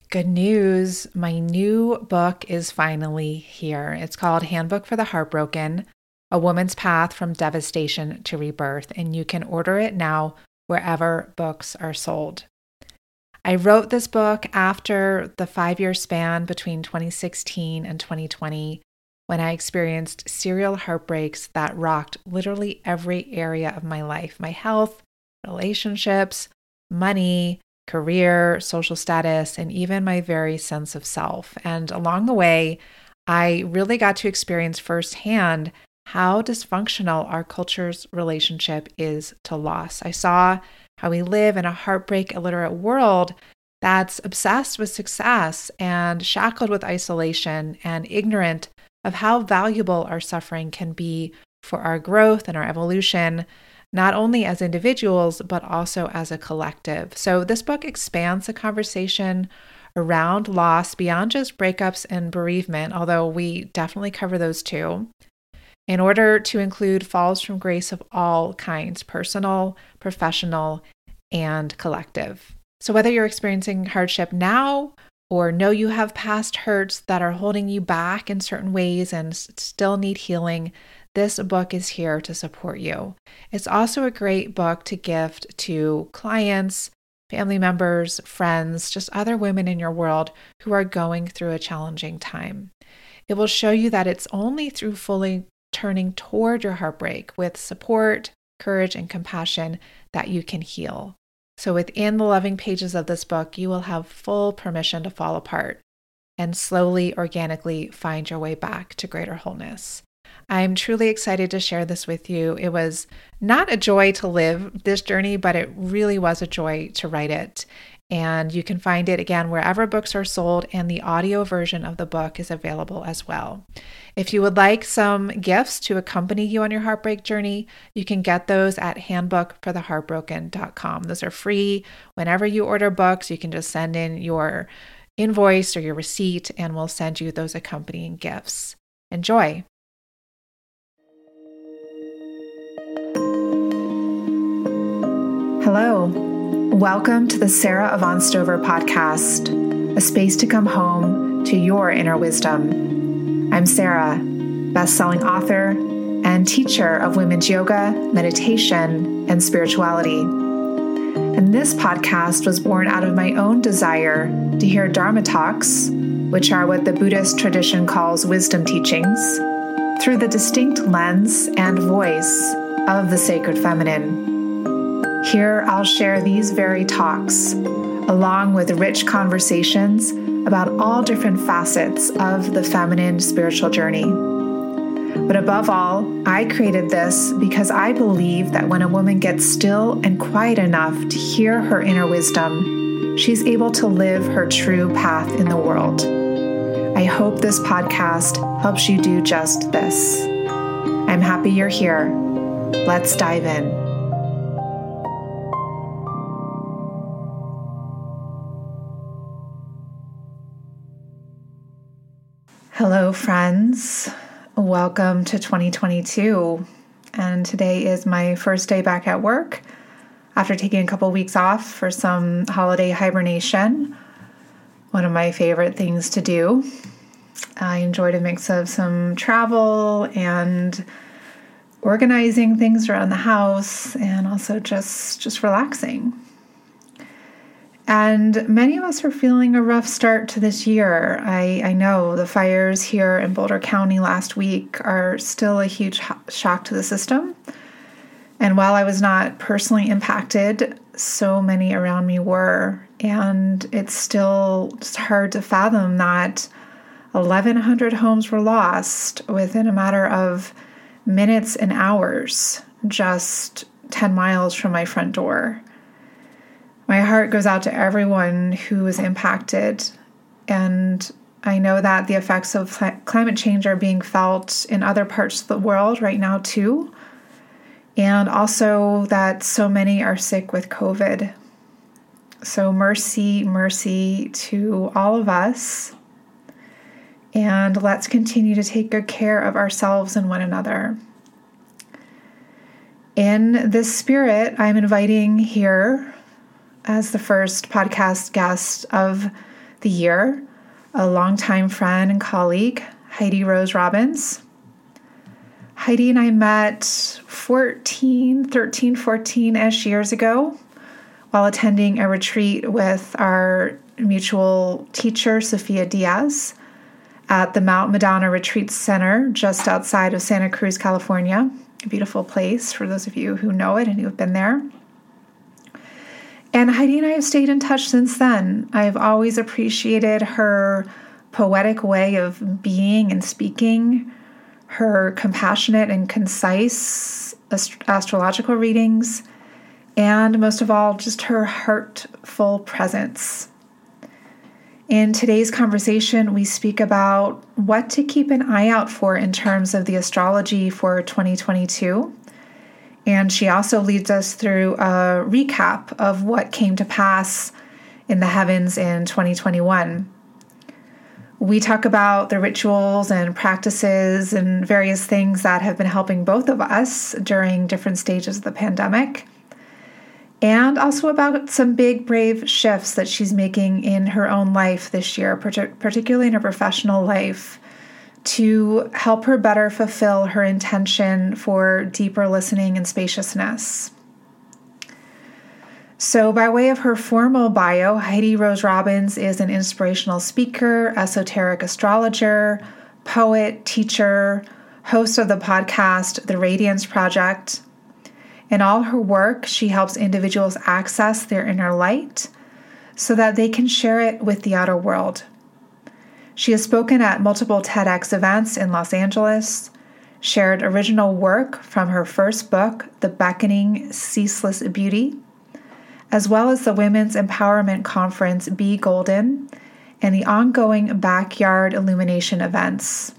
Good news. My new book is finally here. It's called Handbook for the Heartbroken, A Woman's Path from Devastation to Rebirth, and you can order it now wherever books are sold. I wrote this book after the 5-year span between 2016 and 2020 when I experienced serial heartbreaks that rocked literally every area of my life, my health, relationships, money, career, social status, and even my very sense of self. And along the way, I really got to experience firsthand how dysfunctional our culture's relationship is to loss. I saw how we live in a heartbreak illiterate world that's obsessed with success and shackled with isolation and ignorant of how valuable our suffering can be for our growth and our evolution, not only as individuals, but also as a collective. So this book expands the conversation around loss beyond just breakups and bereavement, although we definitely cover those too, in order to include falls from grace of all kinds, personal, professional, and collective. So whether you're experiencing hardship now or know you have past hurts that are holding you back in certain ways and still need healing, this book is here to support you. It's also a great book to gift to clients, family members, friends, just other women in your world who are going through a challenging time. It will show you that it's only through fully turning toward your heartbreak with support, courage, and compassion that you can heal. So within the loving pages of this book, you will have full permission to fall apart and slowly, organically find your way back to greater wholeness. I'm truly excited to share this with you. It was not a joy to live this journey, but it really was a joy to write it. And you can find it again wherever books are sold, and the audio version of the book is available as well. If you would like some gifts to accompany you on your heartbreak journey, you can get those at handbookfortheheartbroken.com. Those are free. Whenever you order books, you can just send in your invoice or your receipt, and we'll send you those accompanying gifts. Enjoy. Hello. Welcome to the Sarah Yvonne Stover podcast, a space to come home to your inner wisdom. I'm Sarah, best-selling author and teacher of women's yoga, meditation, and spirituality. And this podcast was born out of my own desire to hear Dharma talks, which are what the Buddhist tradition calls wisdom teachings, through the distinct lens and voice of the sacred feminine. Here, I'll share these very talks, along with rich conversations about all different facets of the feminine spiritual journey. But above all, I created this because I believe that when a woman gets still and quiet enough to hear her inner wisdom, she's able to live her true path in the world. I hope this podcast helps you do just this. I'm happy you're here. Let's dive in. Hello, friends. Welcome to 2022. And today is my first day back at work after taking a couple weeks off for some holiday hibernation. One of my favorite things to do. I enjoyed a mix of some travel and organizing things around the house and also just relaxing. And many of us are feeling a rough start to this year. I know the fires here in Boulder County last week are still a huge shock to the system. And while I was not personally impacted, so many around me were. And it's still just hard to fathom that 1,100 homes were lost within a matter of minutes and hours, just 10 miles from my front door. My heart goes out to everyone who was impacted, and I know that the effects of climate change are being felt in other parts of the world right now too, and also that so many are sick with COVID. So mercy to all of us, and let's continue to take good care of ourselves and one another. In this spirit, I'm inviting here as the first podcast guest of the year, a longtime friend and colleague, Heidi Rose Robbins. Heidi and I met 14-ish years ago while attending a retreat with our mutual teacher, Sophia Diaz, at the Mount Madonna Retreat Center just outside of Santa Cruz, California. A beautiful place for those of you who know it and who have been there. And Heidi and I have stayed in touch since then. I've always appreciated her poetic way of being and speaking, her compassionate and concise astrological readings, and most of all, just her heartful presence. In today's conversation, we speak about what to keep an eye out for in terms of the astrology for 2022. And she also leads us through a recap of what came to pass in the heavens in 2021. We talk about the rituals and practices and various things that have been helping both of us during different stages of the pandemic, and also about some big, brave shifts that she's making in her own life this year, particularly in her professional life, to help her better fulfill her intention for deeper listening and spaciousness. So by way of her formal bio, Heidi Rose Robbins is an inspirational speaker, esoteric astrologer, poet, teacher, host of the podcast, The Radiance Project. In all her work, she helps individuals access their inner light so that they can share it with the outer world. She has spoken at multiple TEDx events in Los Angeles, shared original work from her first book, The Beckoning Ceaseless Beauty, as well as the Women's Empowerment Conference, Be Golden, and the ongoing Backyard Illumination events.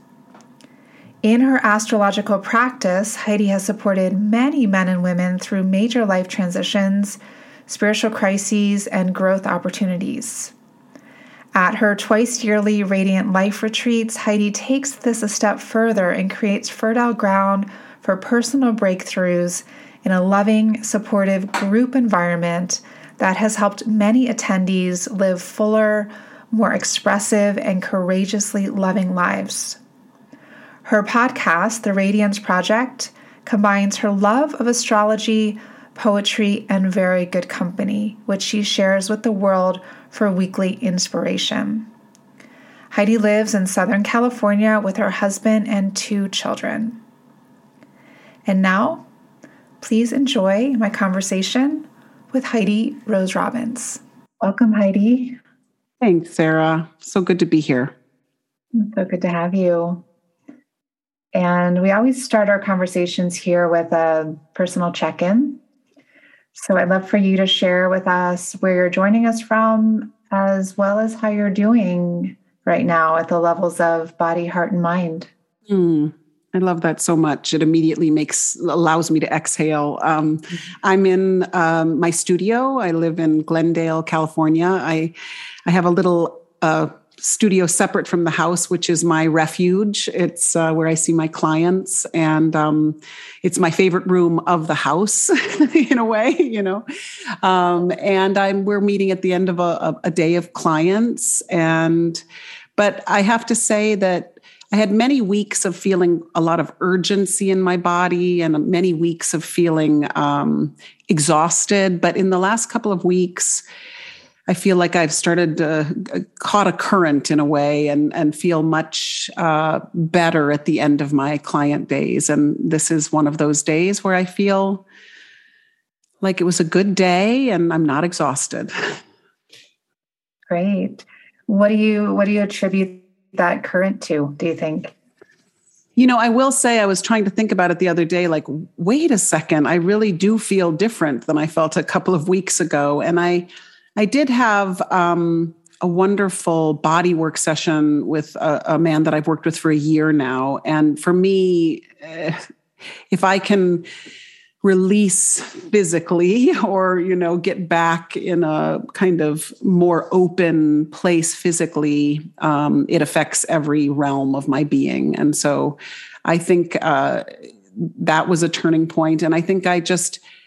In her astrological practice, Heidi has supported many men and women through major life transitions, spiritual crises, and growth opportunities. At her twice-yearly Radiant Life retreats, Heidi takes this a step further and creates fertile ground for personal breakthroughs in a loving, supportive group environment that has helped many attendees live fuller, more expressive, and courageously loving lives. Her podcast, The Radiance Project, combines her love of astrology, poetry, and very good company, which she shares with the world for weekly inspiration. Heidi lives in Southern California with her husband and 2 children. And now, please enjoy my conversation with Heidi Rose Robbins. Welcome, Heidi. Thanks, Sarah. So good to be here. So good to have you. And we always start our conversations here with a personal check-in. So I'd love for you to share with us where you're joining us from, as well as how you're doing right now at the levels of body, heart, and mind. I love that so much. It immediately allows me to exhale. I'm in my studio. I live in Glendale, California. I have a little studio separate from the house, which is my refuge. It's where I see my clients, and it's my favorite room of the house in a way, you know. And we're meeting at the end of a day of clients, but I have to say that I had many weeks of feeling a lot of urgency in my body and many weeks of feeling exhausted. But in the last couple of weeks, I feel like I've started caught a current in a way and feel much better at the end of my client days. And this is one of those days where I feel like it was a good day and I'm not exhausted. Great. What do you attribute that current to, do you think? You know, I will say I was trying to think about it the other day, like, wait a second, I really do feel different than I felt a couple of weeks ago. And I did have a wonderful bodywork session with a man that I've worked with for a year now. And for me, if I can release physically or, you know, get back in a kind of more open place physically, it affects every realm of my being. And so I think that was a turning point. And I think I just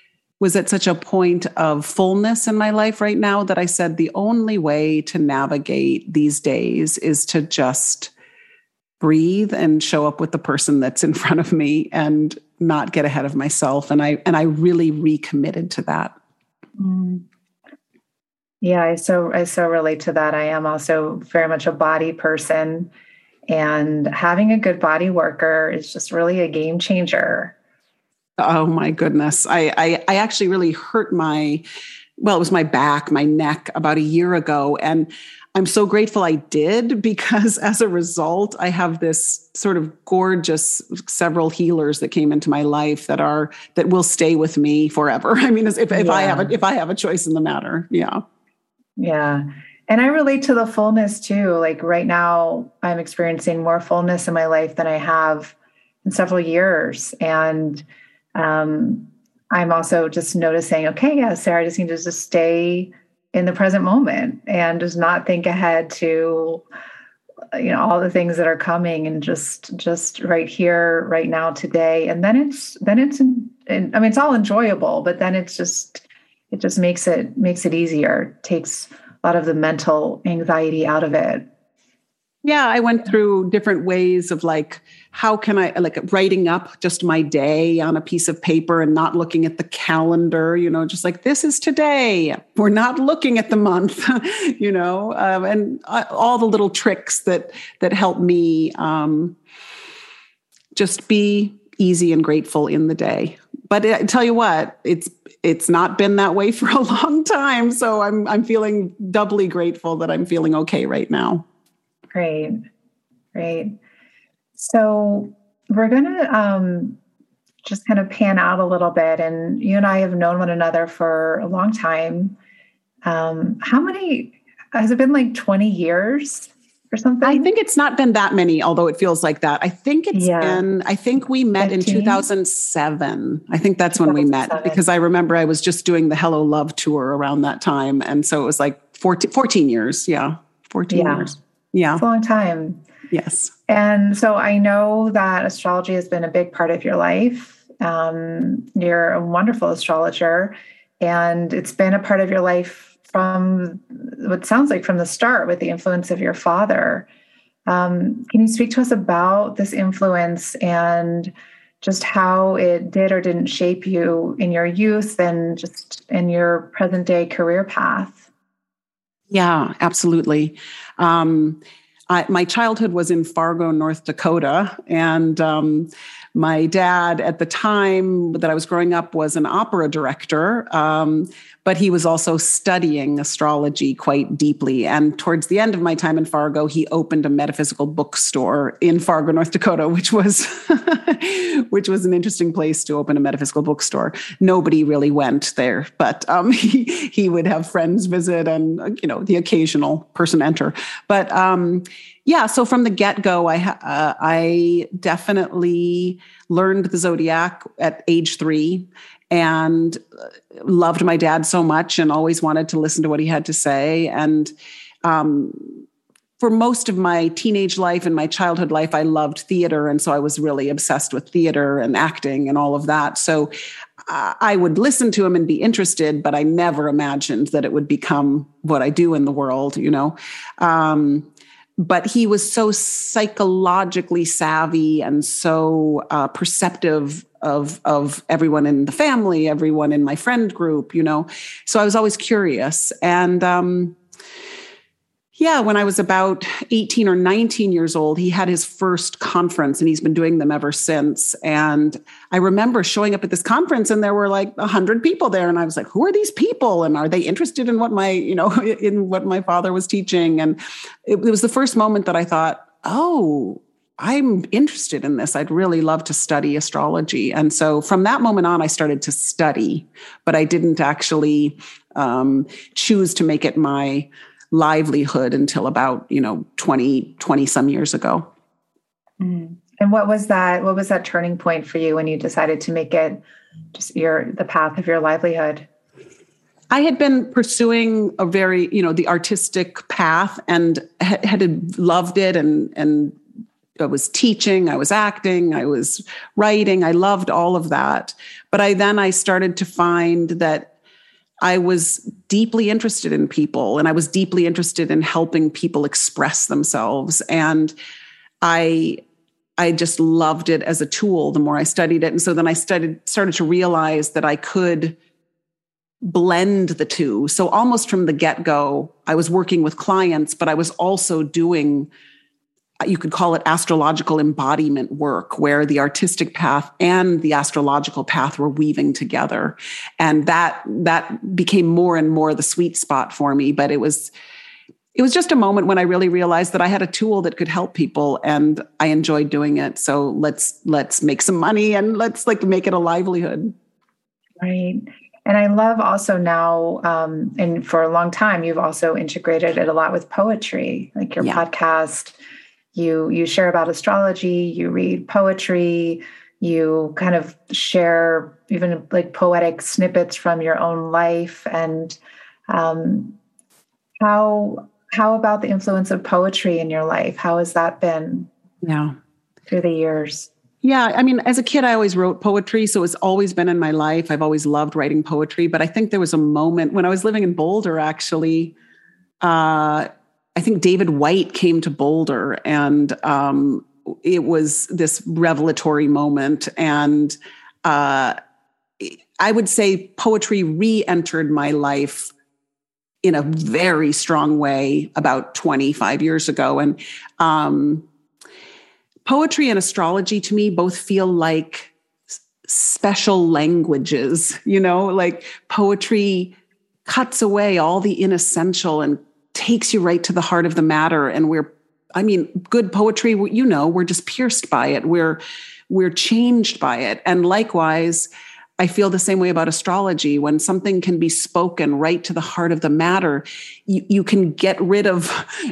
was at such a point of fullness in my life right now that I said the only way to navigate these days is to just breathe and show up with the person that's in front of me and not get ahead of myself. And I really recommitted to that. Mm. Yeah, I so relate to that. I am also very much a body person, and having a good body worker is just really a game changer. Oh my goodness. I actually really hurt it was my back, my neck about a year ago. And I'm so grateful I did, because as a result, I have this sort of gorgeous several healers that came into my life that will stay with me forever. I mean, if I have a choice in the matter. Yeah. Yeah. And I relate to the fullness too. Like right now, I'm experiencing more fullness in my life than I have in several years. And I'm also just noticing, okay, yeah, Sarah, I just need to just stay in the present moment and just not think ahead to, all the things that are coming, and just right here, right now, today. And then it's all enjoyable, but then it just makes it easier. It takes a lot of the mental anxiety out of it. Yeah, I went through different ways of how can I, writing up just my day on a piece of paper and not looking at the calendar, just this is today. We're not looking at the month, and all the little tricks that help me just be easy and grateful in the day. But I tell you what, it's not been that way for a long time. So I'm feeling doubly grateful that I'm feeling okay right now. Great. So we're going to just kind of pan out a little bit. And you and I have known one another for a long time. Has it been 20 years or something? I think it's not been that many, although it feels like that. I think I think we met 15? In 2007. I think that's when we met, because I remember I was just doing the Hello Love tour around that time. And so it was 14 years. Yeah. 14 years. Yeah. It's a long time. Yes. And so I know that astrology has been a big part of your life. You're a wonderful astrologer, and it's been a part of your life from what sounds like from the start, with the influence of your father. Can you speak to us about this influence and just how it did or didn't shape you in your youth and just in your present day career path? Yeah, absolutely. My childhood was in Fargo, North Dakota, and my dad at the time that I was growing up was an opera director, but he was also studying astrology quite deeply. And towards the end of my time in Fargo, he opened a metaphysical bookstore in Fargo, North Dakota, which was an interesting place to open a metaphysical bookstore. Nobody really went there, but he would have friends visit and the occasional person enter. But so from the get-go, I definitely learned the zodiac at age 3 and loved my dad so much and always wanted to listen to what he had to say. And for most of my teenage life and my childhood life, I loved theater. And so I was really obsessed with theater and acting and all of that. So I would listen to him and be interested, but I never imagined that it would become what I do in the world, But he was so psychologically savvy and so perceptive of everyone in the family, everyone in my friend group, So I was always curious. And when I was about 18 or 19 years old, he had his first conference, and he's been doing them ever since. And I remember showing up at this conference, and there were 100 people there. And I was like, who are these people? And are they interested in what in what my father was teaching? And it was the first moment that I thought, oh, I'm interested in this. I'd really love to study astrology. And so from that moment on, I started to study, but I didn't actually choose to make it my livelihood until about 20 some years ago. And what was that turning point for you when you decided to make it just the path of your livelihood? I had been pursuing a very the artistic path and had loved it and was teaching, I was acting, I was writing. I loved all of that. But I started to find that I was deeply interested in people, and I was deeply interested in helping people express themselves. And I just loved it as a tool the more I studied it. And so then I started to realize that I could blend the two. So almost from the get-go, I was working with clients, but I was also doing, you could call it astrological embodiment work, where the artistic path and the astrological path were weaving together. And that became more and more the sweet spot for me. But it was just a moment when I really realized that I had a tool that could help people, and I enjoyed doing it. So let's make some money, and let's make it a livelihood. Right. And I love also now, and for a long time, you've also integrated it a lot with poetry, like your podcast. You share about astrology, you read poetry, you kind of share even like poetic snippets from your own life. And how about the influence of poetry in your life? How has that been through the years? Yeah, I mean, as a kid, I always wrote poetry, so it's always been in my life. I've always loved writing poetry, but I think there was a moment when I was living in Boulder, actually. I think David Whyte came to Boulder, and it was this revelatory moment. And I would say poetry re-entered my life in a very strong way about 25 years ago. And poetry and astrology to me both feel like special languages, like poetry cuts away all the inessential and takes you right to the heart of the matter. And good poetry, we're just pierced by it. We're changed by it. And likewise, I feel the same way about astrology. When something can be spoken right to the heart of the matter, you can get rid of,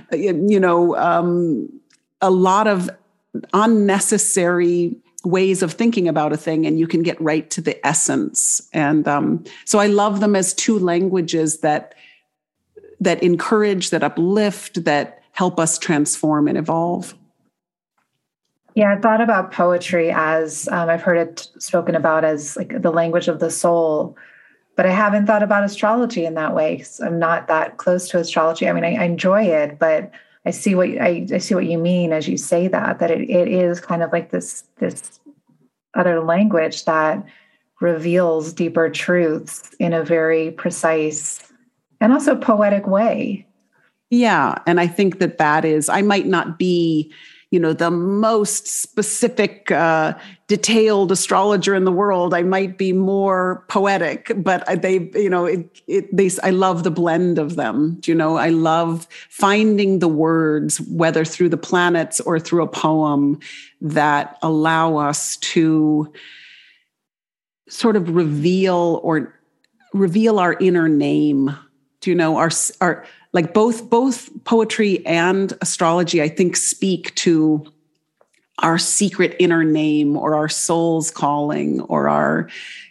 a lot of unnecessary ways of thinking about a thing, and you can get right to the essence. And so I love them as two languages that encourage, that uplift, that help us transform and evolve. Yeah, I thought about poetry as, I've heard it spoken about as like the language of the soul, but I haven't thought about astrology in that way. I'm not that close to astrology. I mean, I enjoy it, but I see what you mean as you say that it is kind of like this other language that reveals deeper truths in a very precise and also poetic way. Yeah. And I think that is, I might not be, the most specific, detailed astrologer in the world. I might be more poetic, but I love the blend of them. I love finding the words, whether through the planets or through a poem, that allow us to sort of reveal our inner name. Our like both poetry and astrology, I think, speak to our secret inner name, or our soul's calling, or our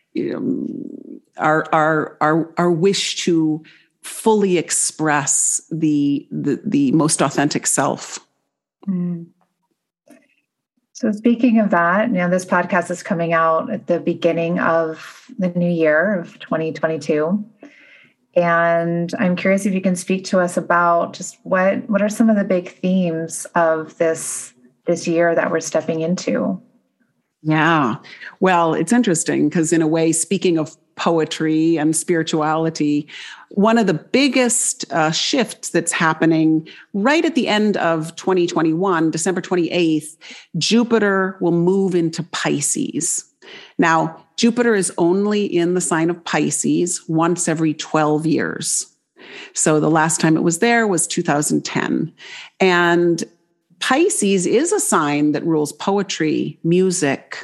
wish to fully express the most authentic self. Mm. So speaking of that, this podcast is coming out at the beginning of the new year of 2022. And I'm curious if you can speak to us about just what are some of the big themes of this year that we're stepping into? Yeah. Well, it's interesting because in a way, speaking of poetry and spirituality, one of the biggest shifts that's happening right at the end of 2021, December 28th, Jupiter will move into Pisces. Now, Jupiter is only in the sign of Pisces once every 12 years. So the last time it was there was 2010. And Pisces is a sign that rules poetry, music,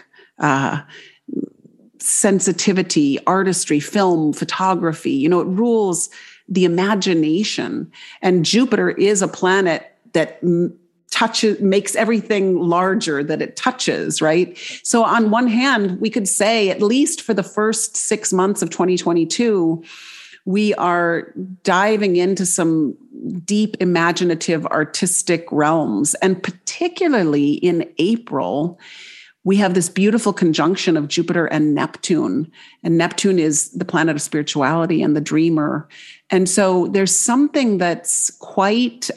sensitivity, artistry, film, photography. It rules the imagination. And Jupiter is a planet that makes everything larger that it touches, right? So on one hand, we could say, at least for the first 6 months of 2022, we are diving into some deep imaginative artistic realms. And particularly in April, we have this beautiful conjunction of Jupiter and Neptune. And Neptune is the planet of spirituality and the dreamer. And so there's something that's quite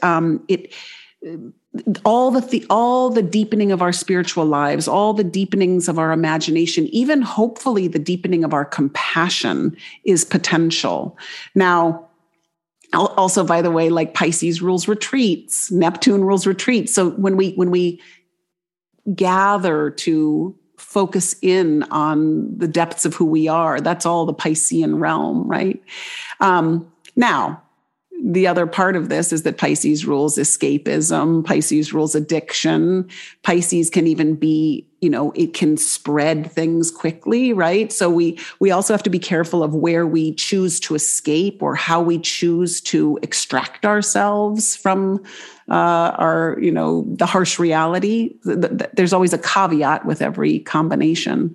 all the deepening of our spiritual lives, all the deepenings of our imagination, even hopefully the deepening of our compassion is potential. Now, also, by the way, like Pisces rules retreats, Neptune rules retreats. So when we gather to focus in on the depths of who we are, that's all the Piscean realm, right? Now, the other part of this is that Pisces rules escapism, Pisces rules addiction. Pisces can even be, it can spread things quickly, right? So we also have to be careful of where we choose to escape or how we choose to extract ourselves from the harsh reality. There's always a caveat with every combination.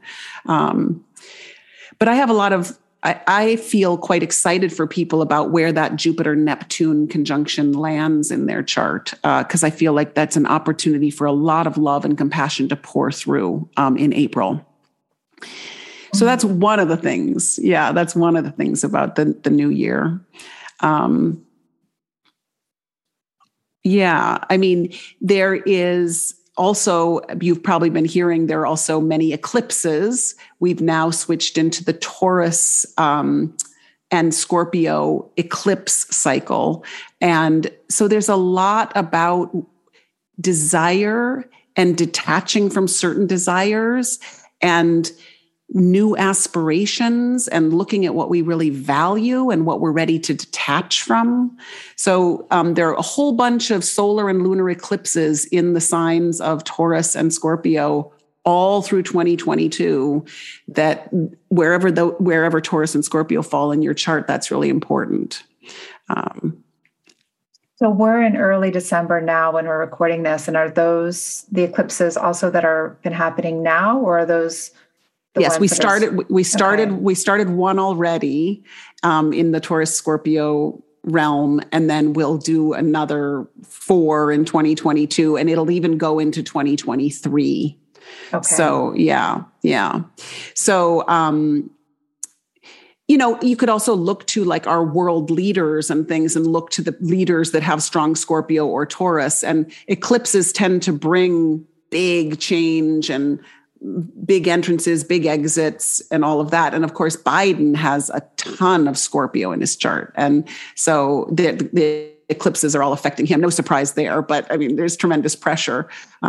But I feel quite excited for people about where that Jupiter-Neptune conjunction lands in their chart, because I feel like that's an opportunity for a lot of love and compassion to pour through in April. So that's one of the things. Yeah, that's one of the things about the new year. There is also, you've probably been hearing, there are also many eclipses. We've now switched into the Taurus and Scorpio eclipse cycle. And so there's a lot about desire and detaching from certain desires and new aspirations and looking at what we really value and what we're ready to detach from. So there are a whole bunch of solar and lunar eclipses in the signs of Taurus and Scorpio all through 2022, that wherever Taurus and Scorpio fall in your chart, that's really important. So we're in early December now when we're recording this. And are those the eclipses also that are been happening now, or are those... Yes, we started one already in the Taurus Scorpio realm, and then we'll do another 4 in 2022, and it'll even go into 2023. Okay. So yeah. So you could also look to like our world leaders and things, and look to the leaders that have strong Scorpio or Taurus, and eclipses tend to bring big change and big entrances, big exits, and all of that. And of course, Biden has a ton of Scorpio in his chart. And so the eclipses are all affecting him. No surprise there, but I mean, there's tremendous pressure.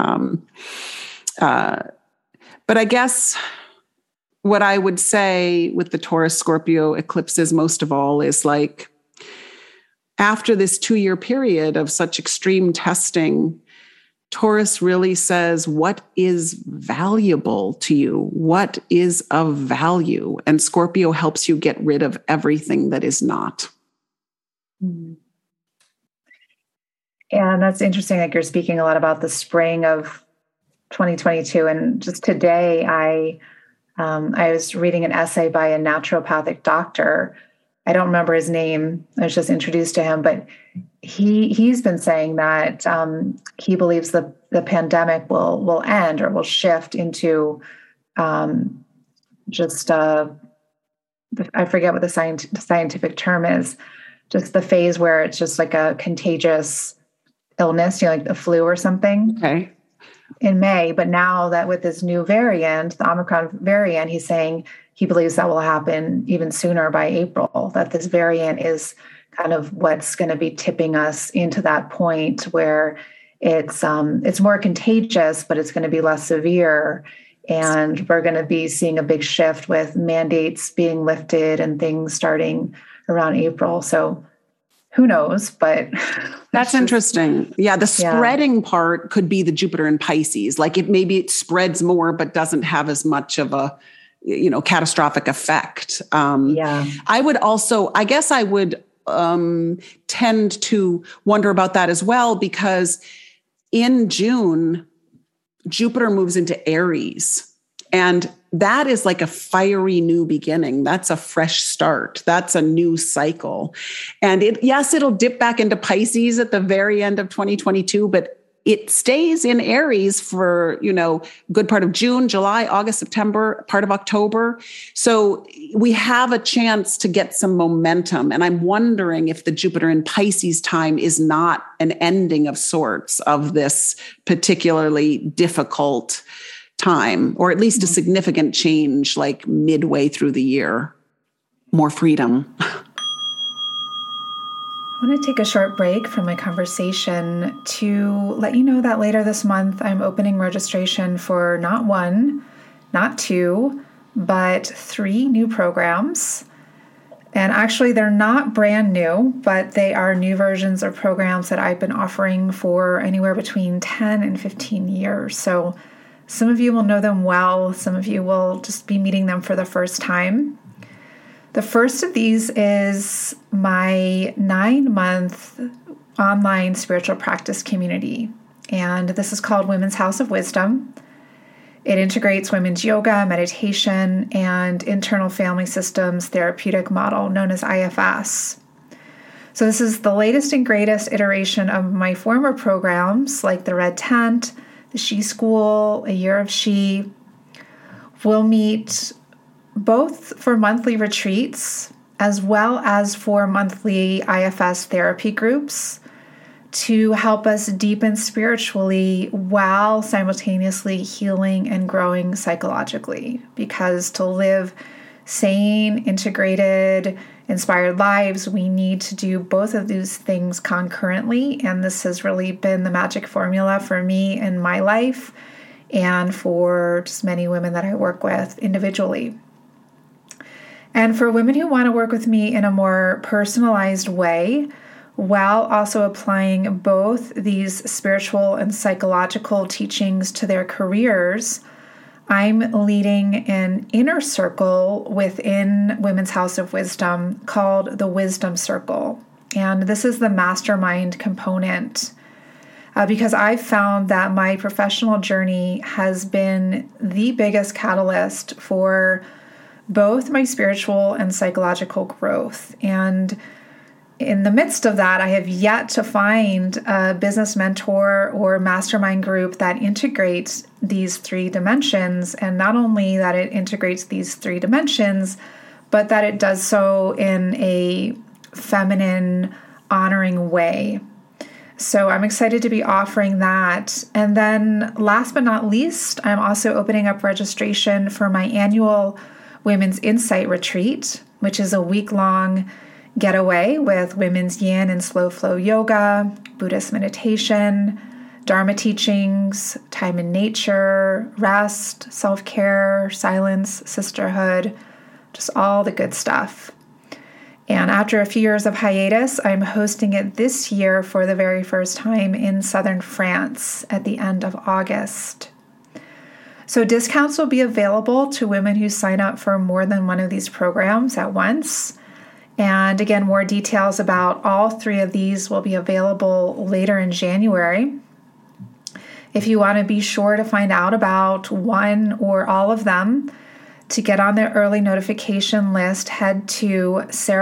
But I guess what I would say with the Taurus Scorpio eclipses most of all is like, after this 2-year period of such extreme testing, Taurus really says, what is valuable to you? What is of value? And Scorpio helps you get rid of everything that is not. And that's interesting. Like, you're speaking a lot about the spring of 2022. And just today, I was reading an essay by a naturopathic doctor. I don't remember his name. I was just introduced to him, but he's been saying that he believes the pandemic will end, or will shift into I forget what the scientific term is, just the phase where it's just like a contagious illness, like the flu or something. Okay. In May, but now that with this new variant, the Omicron variant, he's saying he believes that will happen even sooner, by April, that this variant is kind of what's going to be tipping us into that point where it's more contagious, but it's going to be less severe. And we're going to be seeing a big shift with mandates being lifted and things starting around April. So who knows, but that's interesting. Yeah. The spreading part could be the Jupiter in Pisces. Like, it spreads more, but doesn't have as much of a, catastrophic effect. I would also, I guess I would tend to wonder about that as well, because in June, Jupiter moves into Aries. And that is like a fiery new beginning. That's a fresh start. That's a new cycle. And it'll dip back into Pisces at the very end of 2022, but it stays in Aries for, good part of June, July, August, September, part of October. So we have a chance to get some momentum. And I'm wondering if the Jupiter in Pisces time is not an ending of sorts of this particularly difficult time, or at least a significant change like midway through the year. More freedom. I want to take a short break from my conversation to let you know that later this month, I'm opening registration for not one, not two, but 3 new programs. And actually, they're not brand new, but they are new versions of programs that I've been offering for anywhere between 10 and 15 years. So some of you will know them well. Some of you will just be meeting them for the first time. The first of these is my 9-month online spiritual practice community, and this is called Women's House of Wisdom. It integrates women's yoga, meditation, and internal family systems therapeutic model known as IFS. So this is the latest and greatest iteration of my former programs like the Red Tent, the She School, A Year of She. We'll meet both for monthly retreats as well as for monthly IFS therapy groups to help us deepen spiritually while simultaneously healing and growing psychologically. Because to live sane, integrated, inspired lives, we need to do both of these things concurrently. And this has really been the magic formula for me in my life and for just many women that I work with individually. And for women who want to work with me in a more personalized way, while also applying both these spiritual and psychological teachings to their careers, I'm leading an inner circle within Women's House of Wisdom called the Wisdom Circle. And this is the mastermind component because I've found that my professional journey has been the biggest catalyst for both my spiritual and psychological growth. And in the midst of that, I have yet to find a business mentor or mastermind group that integrates these 3 dimensions. And not only that it integrates these 3 dimensions, but that it does so in a feminine, honoring way. So I'm excited to be offering that. And then last but not least, I'm also opening up registration for my annual Women's Insight Retreat, which is a week-long getaway with women's yin and slow flow yoga, Buddhist meditation, Dharma teachings, time in nature, rest, self-care, silence, sisterhood, just all the good stuff. And after a few years of hiatus, I'm hosting it this year for the very first time in southern France at the end of August. So discounts will be available to women who sign up for more than one of these programs at once. And again, more details about all 3 of these will be available later in January. If you want to be sure to find out about one or all of them, to get on the early notification list, head to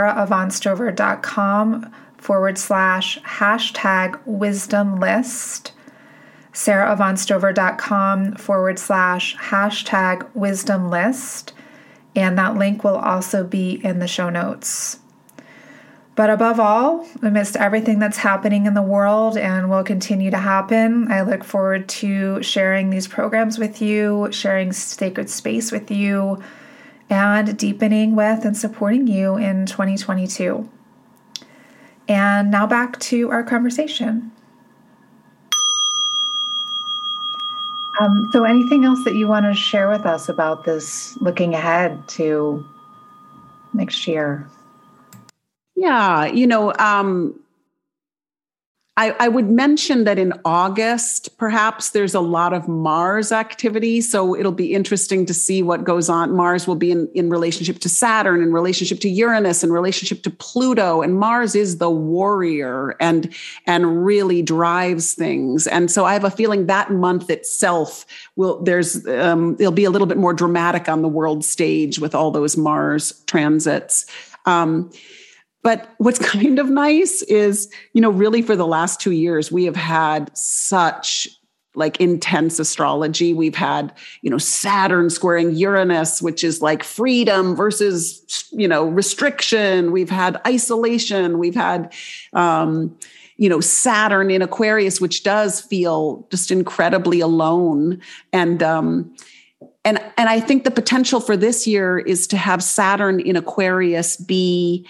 sarahavanstrover.com/#wisdom-list. sarahavanstrover.com/#wisdom-list. And that link will also be in the show notes. But above all, amidst everything that's happening in the world and will continue to happen, I look forward to sharing these programs with you, sharing sacred space with you, and deepening with and supporting you in 2022. And now back to our conversation. So anything else that you want to share with us about this looking ahead to next year? Yeah, I would mention that in August, perhaps there's a lot of Mars activity. So it'll be interesting to see what goes on. Mars will be in relationship to Saturn, in relationship to Uranus, in relationship to Pluto. And Mars is the warrior and really drives things. And so I have a feeling that month itself it'll be a little bit more dramatic on the world stage with all those Mars transits. But what's kind of nice is, really for the last 2 years, we have had such like intense astrology. We've had, Saturn squaring Uranus, which is like freedom versus, restriction. We've had isolation. We've had, Saturn in Aquarius, which does feel just incredibly alone. And I think the potential for this year is to have Saturn in Aquarius be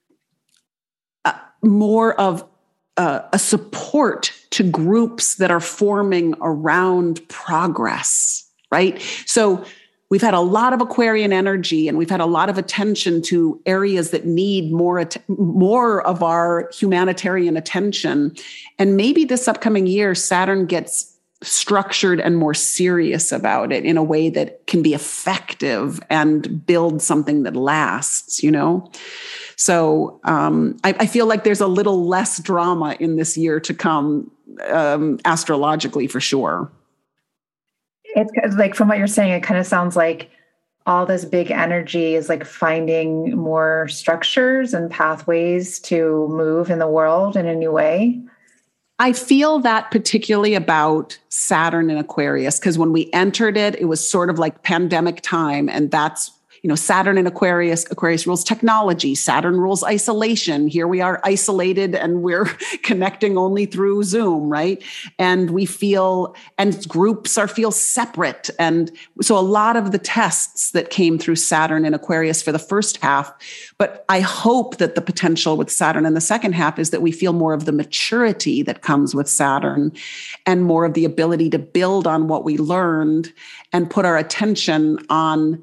more of a support to groups that are forming around progress, right? So we've had a lot of Aquarian energy and we've had a lot of attention to areas that need more of our humanitarian attention. And maybe this upcoming year, Saturn gets structured and more serious about it in a way that can be effective and build something that lasts, So I feel like there's a little less drama in this year to come, astrologically for sure. It's like, from what you're saying, it kind of sounds like all this big energy is like finding more structures and pathways to move in the world in a new way. I feel that particularly about Saturn in Aquarius, because when we entered it, it was sort of like pandemic time. And that's, Saturn in Aquarius rules technology. Saturn rules isolation. Here we are isolated and we're connecting only through Zoom, right? And groups feel separate. And so a lot of the tests that came through Saturn in Aquarius for the first half, but I hope that the potential with Saturn in the second half is that we feel more of the maturity that comes with Saturn and more of the ability to build on what we learned and put our attention on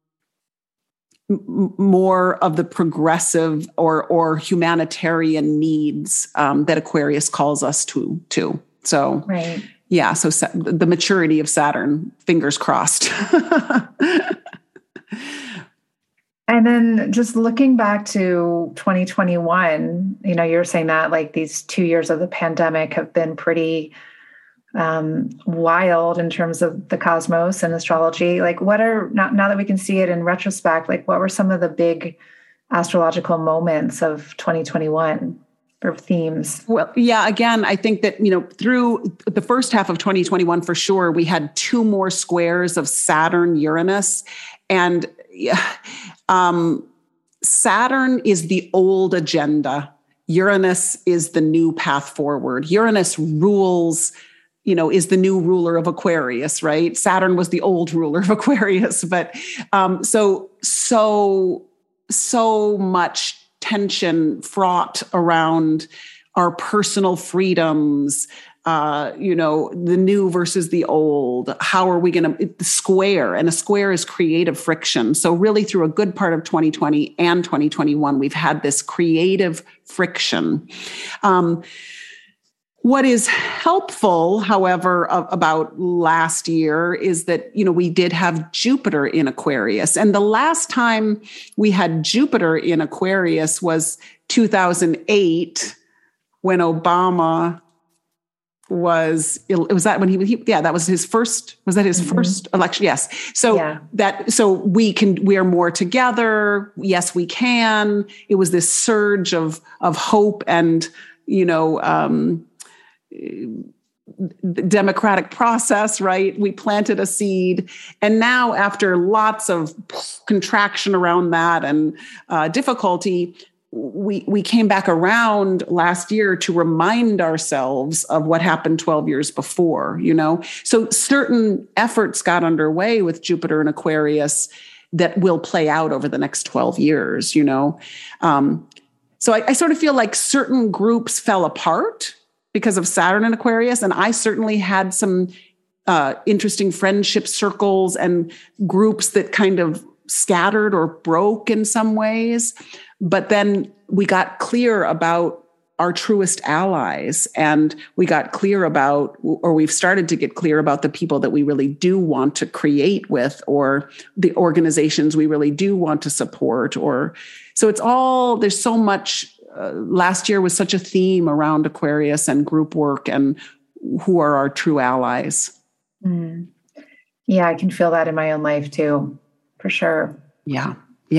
more of the progressive or humanitarian needs that Aquarius calls us to. So, right. Yeah. So the maturity of Saturn, fingers crossed. And then just looking back to 2021, you're saying that like these 2 years of the pandemic have been pretty wild in terms of the cosmos and astrology. Like, what are, now that we can see it in retrospect, like what were some of the big astrological moments of 2021 or themes? Well, yeah, again, I think that, through the first half of 2021, for sure, we had 2 more squares of Saturn, Uranus, and Saturn is the old agenda. Uranus is the new path forward. Uranus rules, is the new ruler of Aquarius, right? Saturn was the old ruler of Aquarius, but so much tension fraught around our personal freedoms, the new versus the old. How are we going to square? And a square is creative friction. So really through a good part of 2020 and 2021, we've had this creative friction. What is helpful, however, about last year is that, we did have Jupiter in Aquarius. And the last time we had Jupiter in Aquarius was 2008 when Obama was that when that was his first, was that his first election? Yes. So we are more together. Yes, we can. It was this surge of hope and, the democratic process, right? We planted a seed. And now after lots of contraction around that and difficulty, we came back around last year to remind ourselves of what happened 12 years before, So certain efforts got underway with Jupiter and Aquarius that will play out over the next 12 years, So I sort of feel like certain groups fell apart because of Saturn and Aquarius. And I certainly had some interesting friendship circles and groups that kind of scattered or broke in some ways. But then we got clear about our truest allies. And we got clear about, or we've started to get clear about the people that we really do want to create with, or the organizations we really do want to support. Or so it's all, there's so much. Last year was such a theme around Aquarius and group work and who are our true allies. Mm. Yeah, I can feel that in my own life too, for sure. Yeah.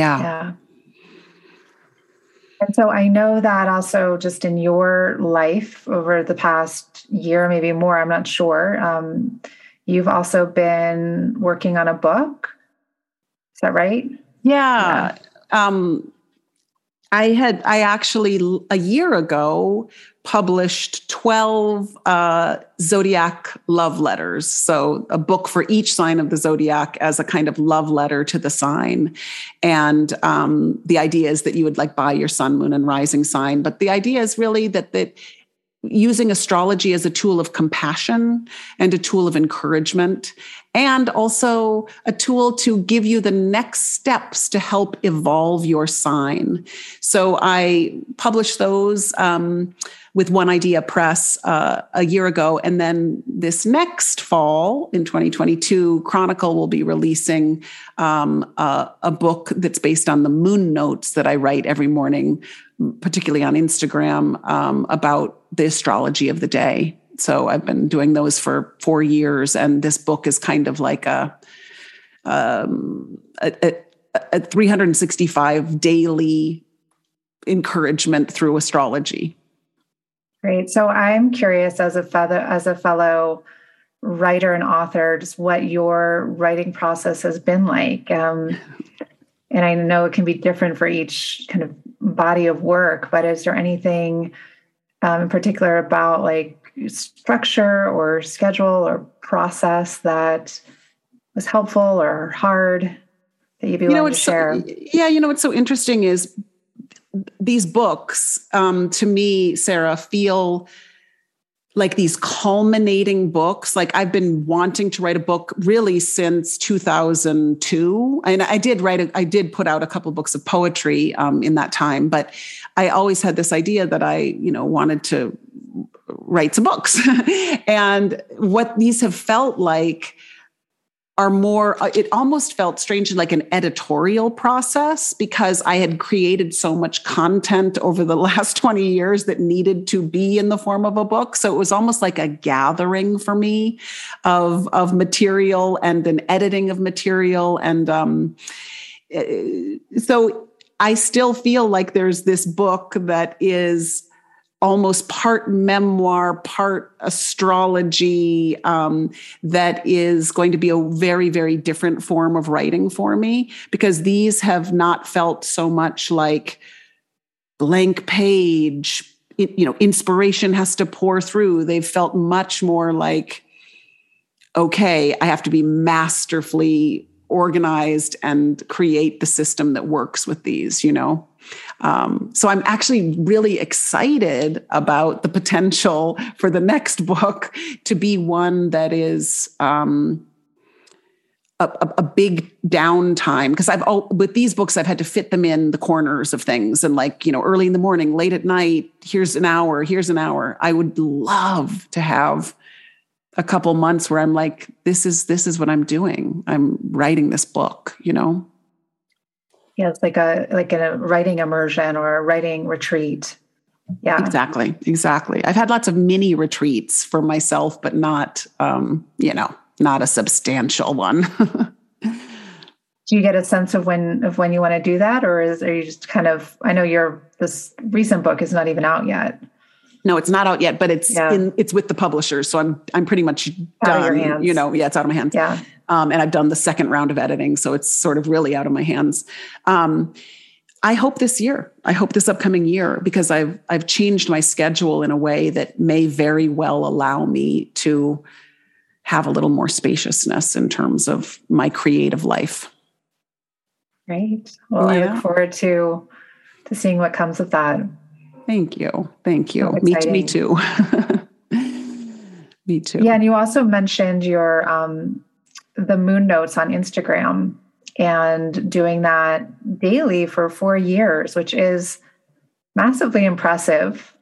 And so I know that also just in your life over the past year, maybe more, I'm not sure. You've also been working on a book. Is that right? Yeah. I actually a year ago published 12 zodiac love letters. So a book for each sign of the zodiac as a kind of love letter to the sign. And the idea is that you would like buy your sun, moon, and rising sign. But the idea is really that using astrology as a tool of compassion and a tool of encouragement, and also a tool to give you the next steps to help evolve your sign. So I published those with One Idea Press a year ago. And then this next fall in 2022, Chronicle will be releasing a book that's based on the moon notes that I write every morning, particularly on Instagram, about the astrology of the day. So I've been doing those for 4 years. And this book is kind of like a 365 daily encouragement through astrology. Great. So I'm curious as a fellow writer and author, just what your writing process has been like. And I know it can be different for each kind of body of work, but is there anything in particular about like structure or schedule or process that was helpful or hard that you'd be willing to share? What's so interesting is these books, to me, Sarah, feel like these culminating books. Like I've been wanting to write a book really since 2002. And I did put out a couple of books of poetry in that time, but I always had this idea that I, wanted to write some books. And what these have felt like are more, it almost felt strangely like an editorial process, because I had created so much content over the last 20 years that needed to be in the form of a book. So it was almost like a gathering for me of material and an editing of material. And so I still feel like there's this book that is almost part memoir, part astrology, that is going to be a very, very different form of writing for me, because these have not felt so much like blank page, inspiration has to pour through. They've felt much more like, okay, I have to be masterfully organized and create the system that works with these, So I'm actually really excited about the potential for the next book to be one that is a big downtime, because with these books, I've had to fit them in the corners of things, and early in the morning, late at night, here's an hour. I would love to have a couple months where I'm like, this is what I'm doing. I'm writing this book, Yeah, it's like a writing immersion or a writing retreat. Yeah, exactly. I've had lots of mini retreats for myself, but not, not a substantial one. Do you get a sense of when you want to do that, or are you just kind of? I know this recent book is not even out yet. No, it's not out yet, but it's with the publishers, so I'm pretty much done. Out of your hands. It's out of my hands. Yeah. And I've done the second round of editing, so it's sort of really out of my hands. I hope this upcoming year, because I've changed my schedule in a way that may very well allow me to have a little more spaciousness in terms of my creative life. Great. Well, I look forward to seeing what comes of that. Thank you. Me too. Me too. Yeah, and you also mentioned your the moon notes on Instagram, and doing that daily for 4 years, which is massively impressive.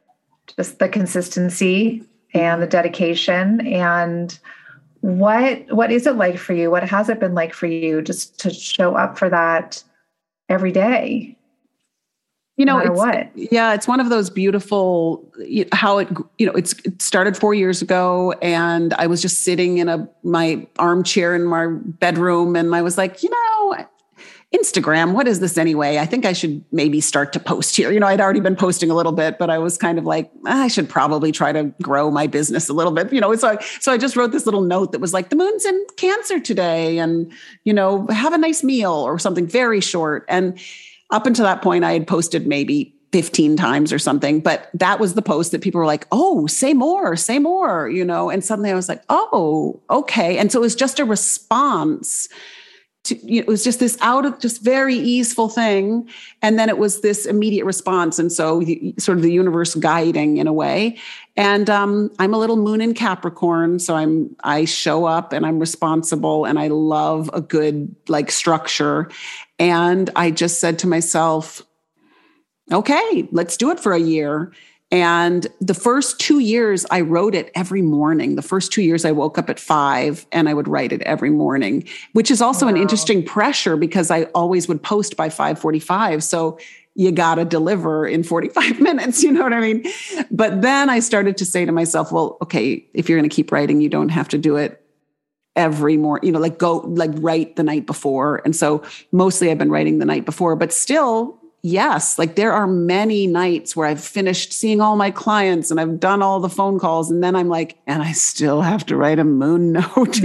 just the consistency and the dedication. And what is it like for you? What has it been like for you just to show up for that every day? No matter what. Yeah, it's one of those beautiful, how it started 4 years ago, and I was just sitting in my armchair in my bedroom, and I was like, Instagram, what is this anyway? I think I should maybe start to post here. I'd already been posting a little bit, but I was kind of like, I should probably try to grow my business a little bit. So I just wrote this little note that was like, the moon's in Cancer today, and, have a nice meal, or something very short. And up until that point, I had posted maybe 15 times or something, but that was the post that people were like, oh, say more, and suddenly I was like, oh, okay. And so it was just a response it was just this out of just very easeful thing. And then it was this immediate response. And so sort of the universe guiding in a way. And I'm a little moon in Capricorn. So I show up and I'm responsible, and I love a good structure. And I just said to myself, okay, let's do it for a year. And the first 2 years, I wrote it every morning. The first 2 years, I woke up at 5 and I would write it every morning, which is also an interesting pressure because I always would post by 5:45. So you got to deliver in 45 minutes. You know what I mean? But then I started to say to myself, well, okay, if you're going to keep writing, you don't have to do it every morning, write the night before. And so mostly I've been writing the night before, but still, yes, there are many nights where I've finished seeing all my clients and I've done all the phone calls. And then I'm like, and I still have to write a moon note,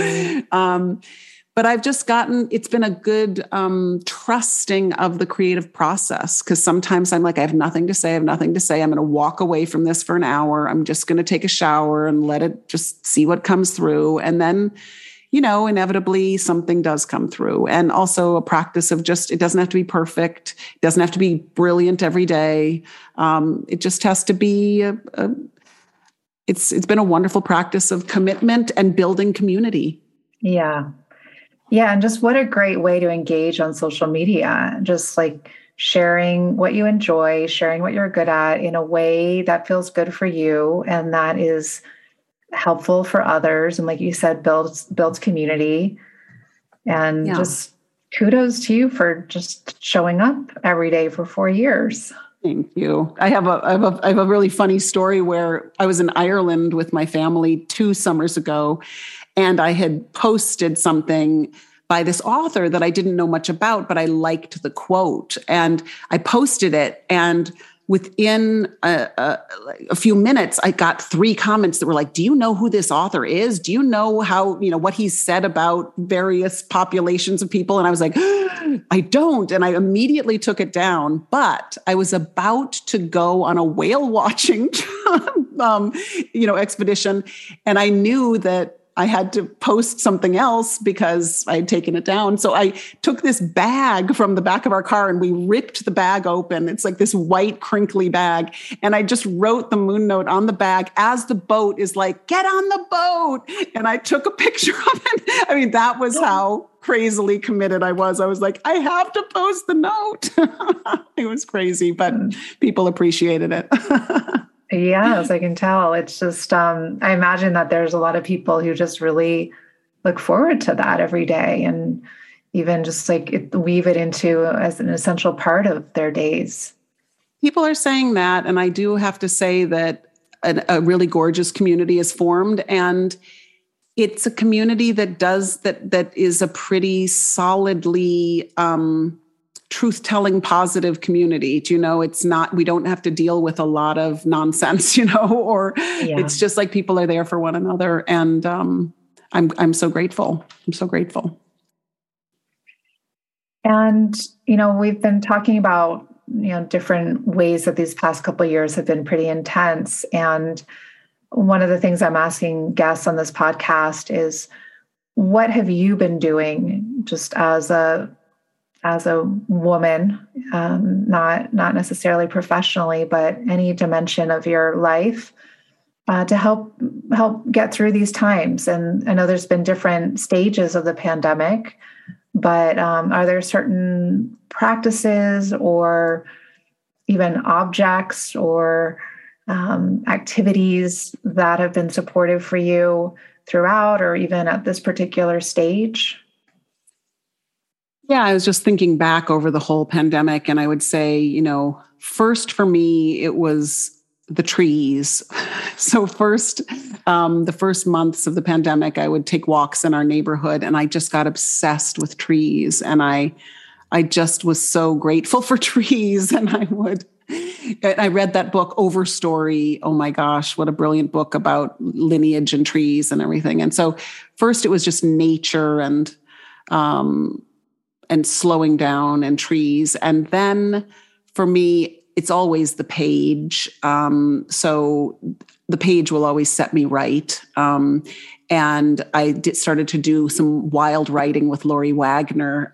But I've just it's been a good trusting of the creative process. Because sometimes I'm like, I have nothing to say. I'm going to walk away from this for an hour. I'm just going to take a shower and let it just see what comes through. And then inevitably something does come through. And also a practice of it doesn't have to be perfect. It doesn't have to be brilliant every day. It just has to be it's been a wonderful practice of commitment and building community. Yeah. Yeah. And just what a great way to engage on social media. Just sharing what you enjoy, sharing what you're good at in a way that feels good for you. And that is helpful for others. And like you said, builds community. And just kudos to you for just showing up every day for 4 years. Thank you. I have a really funny story where I was in Ireland with my family 2 summers ago, and I had posted something by this author that I didn't know much about, but I liked the quote, and I posted it, and within a few minutes, I got 3 comments that were like, do you know who this author is? Do you know how, what he's said about various populations of people? And I was like, I don't. And I immediately took it down, but I was about to go on a whale watching, expedition. And I knew that I had to post something else because I had taken it down. So I took this bag from the back of our car and we ripped the bag open. It's like this white crinkly bag. And I just wrote the moon note on the bag as the boat is like, get on the boat. And I took a picture of it. I mean, that was how crazily committed I was. I was like, I have to post the note. It was crazy, but people appreciated it. Yes, I can tell. It's just, I imagine that there's a lot of people who just really look forward to that every day and even just weave it into as an essential part of their days. People are saying that. And I do have to say that a really gorgeous community is formed, and it's a community that is a pretty solidly, truth-telling, positive community. It's not, we don't have to deal with a lot of nonsense, It's just like people are there for one another. And I'm so grateful. I'm so grateful. And, we've been talking about, different ways that these past couple of years have been pretty intense. And one of the things I'm asking guests on this podcast is, what have you been doing just as a woman, not necessarily professionally, but any dimension of your life, to help get through these times? And I know there's been different stages of the pandemic, but are there certain practices or even objects or activities that have been supportive for you throughout or even at this particular stage? Yeah, I was just thinking back over the whole pandemic, and I would say, first for me, it was the trees. So first, the first months of the pandemic, I would take walks in our neighborhood, and I just got obsessed with trees. And I just was so grateful for trees. And I read that book, Overstory. Oh my gosh, what a brilliant book about lineage and trees and everything. And so first it was just nature and slowing down and trees. And then for me, it's always the page. So the page will always set me right. And I started to do some wild writing with Lori Wagner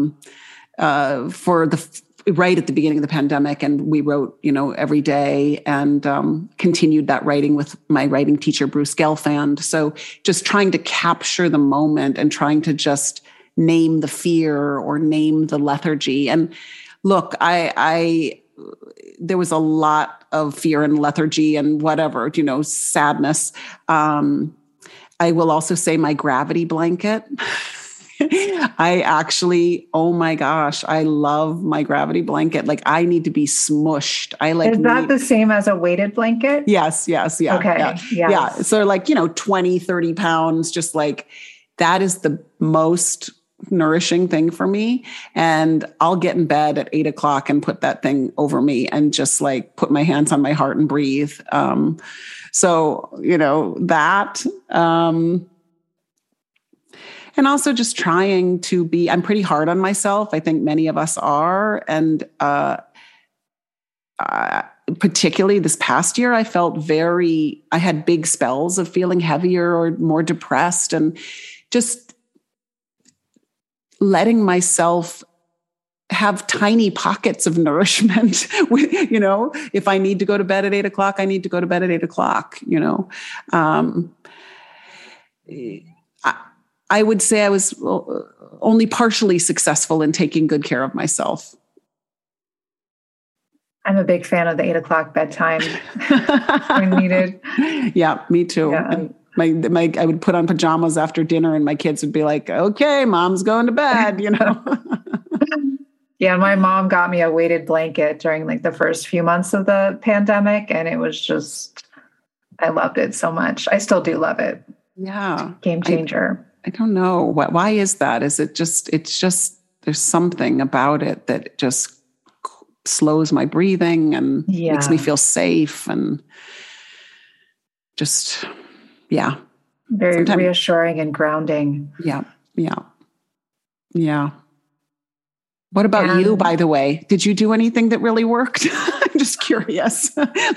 right at the beginning of the pandemic. And we wrote, every day, and continued that writing with my writing teacher, Bruce Gelfand. So just trying to capture the moment and trying to just name the fear or name the lethargy. And look, there was a lot of fear and lethargy and whatever, sadness. I will also say my gravity blanket. I actually, oh my gosh, I love my gravity blanket. Like, I need to be smushed. Is that the same as a weighted blanket? Yes. Yeah. Okay. Yeah. Yes. Yeah. So 20, 30 pounds, just like, that is the most nourishing thing for me. And I'll get in bed at 8:00 and put that thing over me and just like put my hands on my heart and breathe. That, and also just trying to I'm pretty hard on myself. I think many of us are. And, particularly this past year, I felt I had big spells of feeling heavier or more depressed, and just letting myself have tiny pockets of nourishment. If I need to go to bed at 8:00, I need to go to bed at 8:00, I would say I was only partially successful in taking good care of myself. I'm a big fan of the 8:00 bedtime when needed. Yeah, me too. Yeah. And I would put on pajamas after dinner, and my kids would be like, "Okay, mom's going to bed," Yeah, my mom got me a weighted blanket during the first few months of the pandemic, and it was just, I loved it so much. I still do love it. Yeah. Game changer. I don't know. Why is that? Is it it's just, there's something about it that just slows my breathing and makes me feel safe, and just, yeah. Very reassuring and grounding. Yeah. What about you, by the way? Did you do anything that really worked? I'm just curious.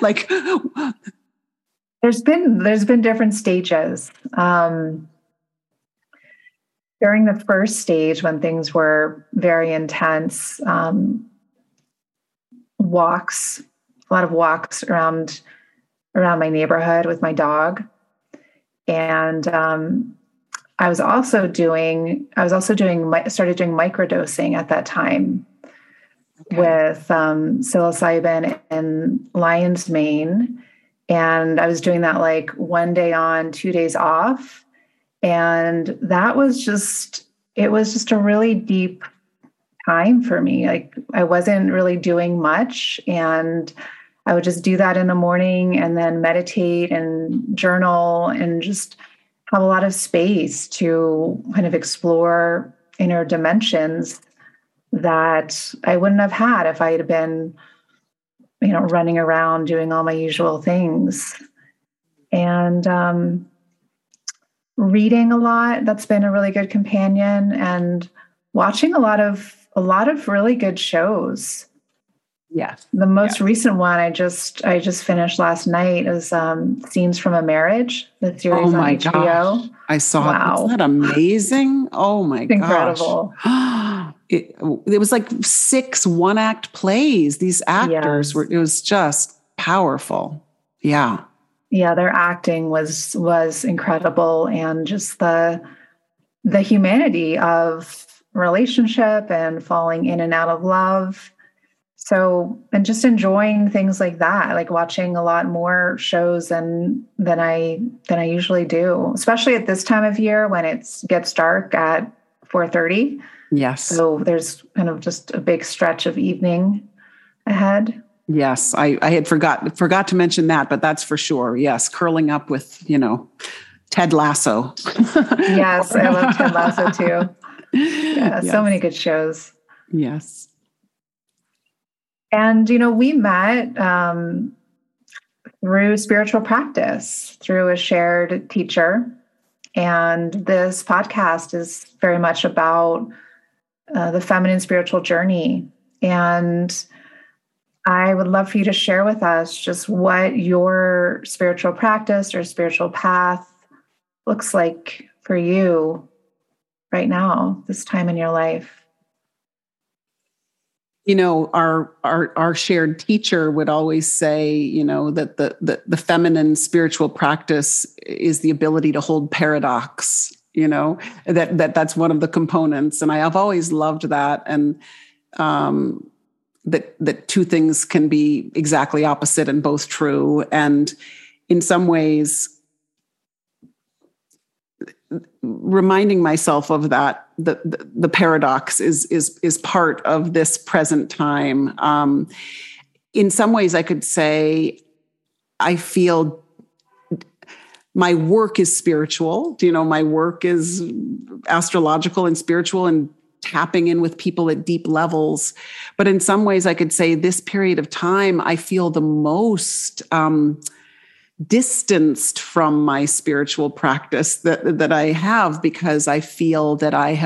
There's been different stages. During the first stage, when things were very intense, a lot of walks around my neighborhood with my dog. And I started doing microdosing at that time with psilocybin and lion's mane. And I was doing that 1 day on, 2 days off. And it was just a really deep time for me. I wasn't really doing much, and I would just do that in the morning and then meditate and journal and just have a lot of space to kind of explore inner dimensions that I wouldn't have had if I had been, running around doing all my usual things. And reading a lot, that's been a really good companion, and watching a lot of really good shows. Yes. The most recent one I just finished last night is Scenes from a Marriage, the series on HBO. Gosh. I saw it. Isn't that amazing? Oh my gosh. Incredible. It was 6 one-act plays. These actors it was just powerful. Yeah. Yeah, their acting was incredible, and just the humanity of relationship and falling in and out of love. So, and just enjoying things like that, like watching a lot more shows than I usually do, especially at this time of year when it gets dark at 4:30. Yes. So there's kind of just a big stretch of evening ahead. Yes, I had forgot to mention that, but that's for sure. Yes, curling up with, Ted Lasso. Yes, I love Ted Lasso too. Yeah, Yes. So many good shows. Yes. And, we met through spiritual practice, through a shared teacher. And this podcast is very much about the feminine spiritual journey. And I would love for you to share with us just what your spiritual practice or spiritual path looks like for you right now, this time in your life. Our shared teacher would always say, that the feminine spiritual practice is the ability to hold paradox, that's one of the components. And I have always loved that. And that two things can be exactly opposite and both true. And in some ways, reminding myself of that, the paradox is part of this present time. In some ways, I could say I feel my work is spiritual. My work is astrological and spiritual and tapping in with people at deep levels. But in some ways, I could say this period of time, I feel the most distanced from my spiritual practice that I have, because I feel that I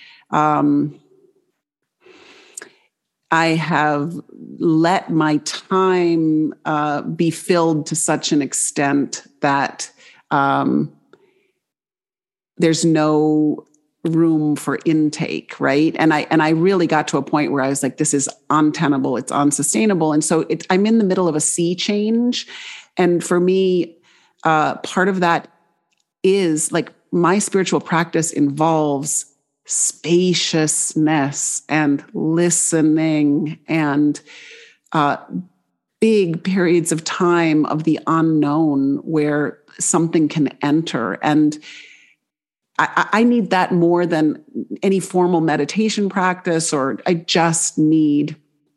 have let my time be filled to such an extent that there's no room for intake, right? And I really got to a point where I was like, this is untenable, it's unsustainable. And so I'm in the middle of a sea change. And for me, part of that is like my spiritual practice involves spaciousness and listening and big periods of time of the unknown where something can enter. And I need that more than any formal meditation practice, or I just need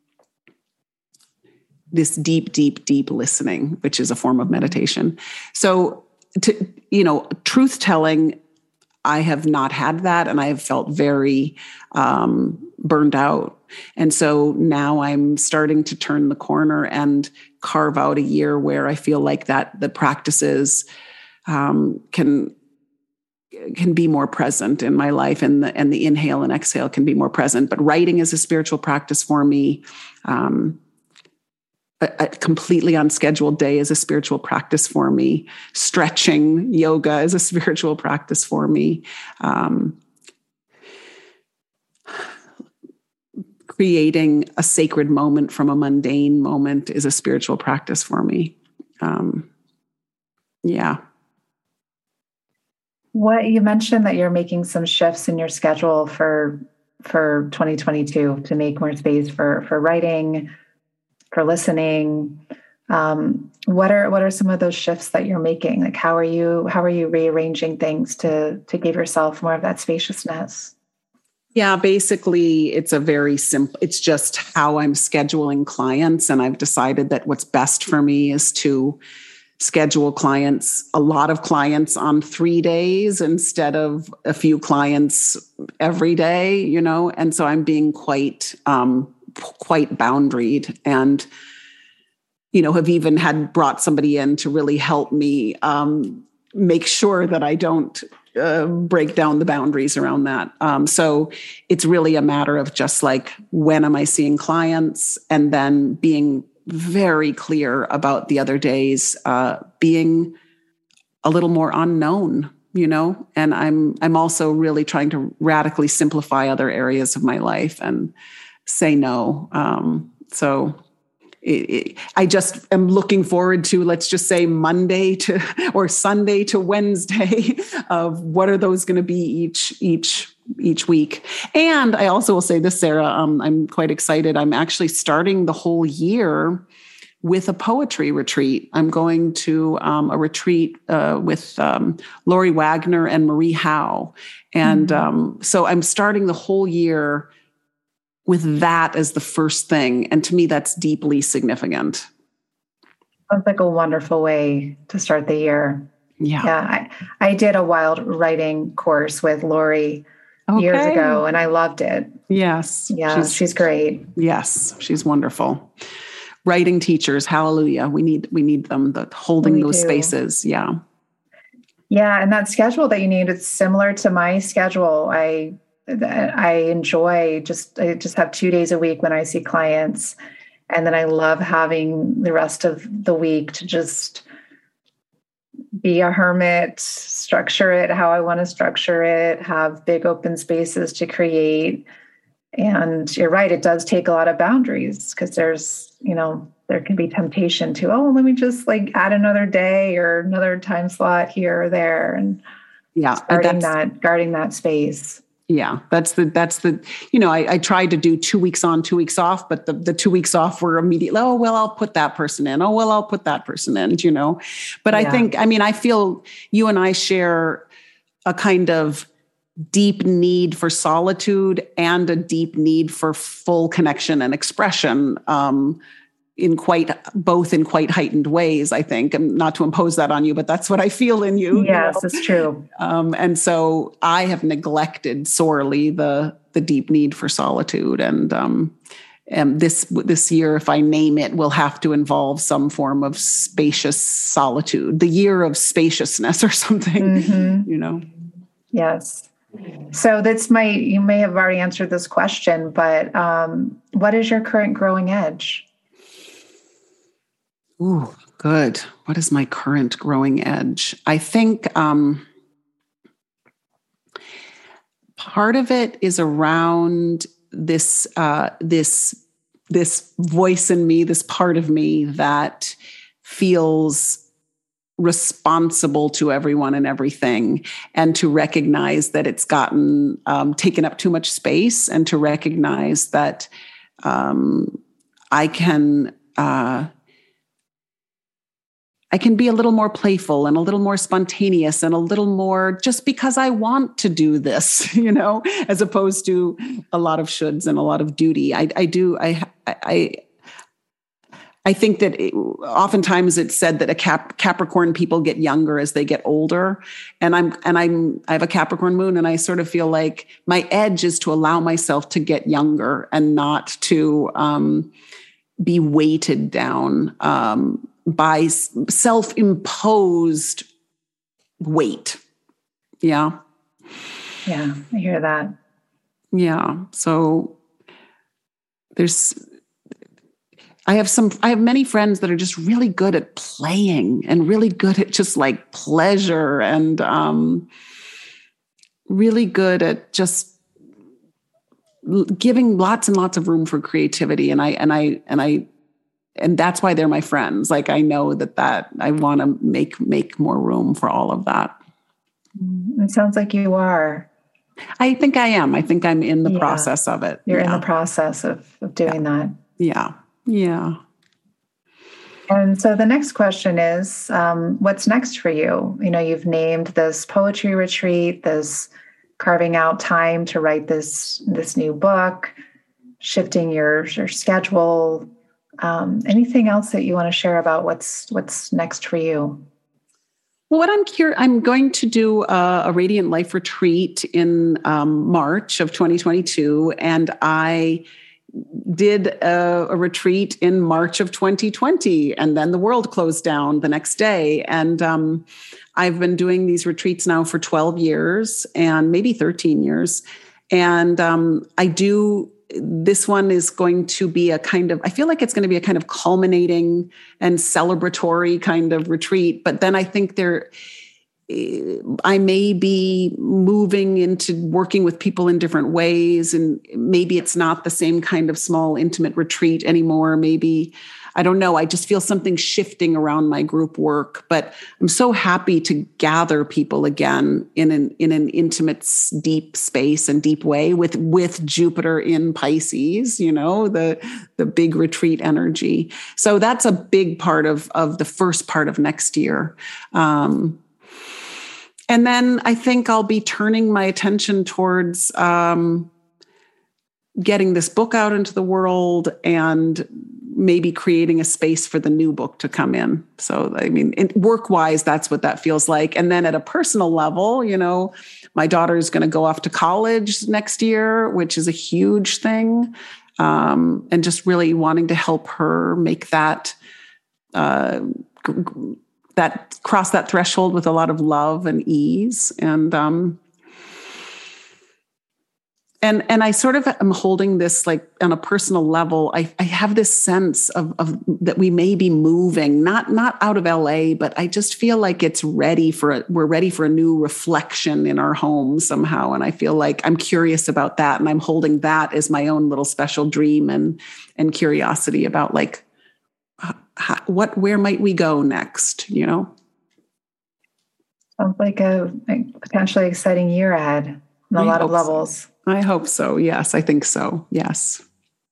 this deep, deep, deep listening, which is a form of meditation. So, truth telling, I have not had that, and I have felt very burned out. And so now I'm starting to turn the corner and carve out a year where I feel like that the practices can be more present in my life, and the inhale and exhale can be more present. But writing is a spiritual practice for me. A completely unscheduled day is a spiritual practice for me. Stretching, yoga is a spiritual practice for me. Creating a sacred moment from a mundane moment is a spiritual practice for me. Yeah. What you mentioned that you're making some shifts in your schedule for 2022 to make more space for writing, for listening. What are some of those shifts that you're making? Like how are you rearranging things to give yourself more of that spaciousness? Yeah, basically it's it's just how I'm scheduling clients. And I've decided that what's best for me is to schedule a lot of clients on 3 days instead of a few clients every day, and so I'm being quite boundaried, and, have even brought somebody in to really help me make sure that I don't break down the boundaries around that. So it's really a matter of just like, when am I seeing clients? And then being very clear about the other days, being a little more unknown, and I'm also really trying to radically simplify other areas of my life and say no. So I just am looking forward to, let's just say Monday or Sunday to Wednesday of what are those going to be each each week. And I also will say this, Sarah, I'm quite excited. I'm actually starting the whole year with a poetry retreat. I'm going to a retreat with Lori Wagner and Marie Howe. And so I'm starting the whole year with that as the first thing. And to me, that's deeply significant. Sounds like a wonderful way to start the year. Yeah. I did a wild writing course with Lori years ago, and I loved it. Yes. Yeah, she's great. Yes, she's wonderful. Writing teachers, hallelujah. We need them, holding those spaces. Yeah. Yeah, and that schedule that you need, it's similar to my schedule. I enjoy I just have 2 days a week when I see clients. And then I love having the rest of the week to just be a hermit, structure it how I want to structure it, have big open spaces to create. And you're right, it does take a lot of boundaries because there's, there can be temptation to, let me just add another day or another time slot here or there. And guarding that space. Yeah, that's the, I tried to do 2 weeks on, 2 weeks off, but the 2 weeks off were immediately, I'll put that person in. I'll put that person in, But I feel you and I share a kind of deep need for solitude and a deep need for full connection and expression, in quite heightened ways, I think. And not to impose that on you, but that's what I feel in you. Yes, it's true. And so I have neglected sorely the deep need for solitude. And this year, if I name it, will have to involve some form of spacious solitude, the year of spaciousness or something, Yes. So you may have already answered this question, but what is your current growing edge? Ooh, good. What is my current growing edge? I think part of it is around this voice in me, this part of me that feels responsible to everyone and everything, and to recognize that it's gotten taken up too much space, and to recognize that I can be a little more playful and a little more spontaneous and a little more just because I want to do this, as opposed to a lot of shoulds and a lot of duty. I think that oftentimes it's said that Capricorn people get younger as they get older. And I have a Capricorn moon, and I sort of feel like my edge is to allow myself to get younger and not to be weighted down by self-imposed weight. Yeah. Yeah, I hear that. Yeah. So I have many friends that are just really good at playing and really good at just pleasure, and really good at just giving lots and lots of room for creativity. And that's why they're my friends. I know that I want to make more room for all of that. It sounds like you are. I think I am. I think I'm in the process of it. You're in the process of doing that. Yeah. Yeah. And so the next question is, what's next for you? You've named this poetry retreat, this carving out time to write this new book, shifting your schedule. Anything else that you want to share about what's next for you? Well, I'm going to do a Radiant Life retreat in March of 2022, and I did a retreat in March of 2020, and then the world closed down the next day. And I've been doing these retreats now for 12 years and maybe 13 years. And this one is going to be I feel like it's going to be a kind of culminating and celebratory kind of retreat. But then I think I may be moving into working with people in different ways, and maybe it's not the same kind of small, intimate retreat anymore. Maybe I don't know. I just feel something shifting around my group work, but I'm so happy to gather people again in an intimate, deep space and deep way with Jupiter in Pisces, the big retreat energy. So that's a big part of the first part of next year. And then I think I'll be turning my attention towards getting this book out into the world and maybe creating a space for the new book to come in. So, I mean, work-wise, that's what that feels like. And then at a personal level, my daughter is going to go off to college next year, which is a huge thing. And just really wanting to help her make that cross that threshold with a lot of love and ease. And I sort of am holding this like on a personal level. I have this sense of that we may be moving, not out of LA, but I just feel like we're ready for a new reflection in our home somehow. And I feel like I'm curious about that. And I'm holding that as my own little special dream and curiosity about like, where might we go next? Sounds like a potentially exciting year ahead on a lot of levels. I hope so. Yes, I think so. Yes.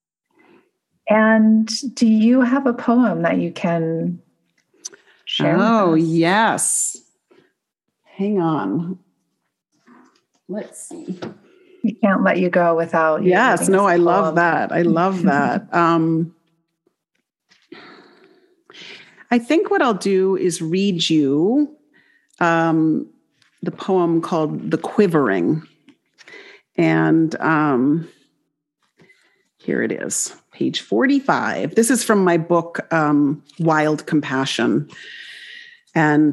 And do you have a poem that you can share with us? Oh, yes. Hang on. Let's see. We can't let you go without. Yes. No, I love that. I love that. I think what I'll do is read you the poem called The Quivering. And here it is, page 45. This is from my book, Wild Compassion. And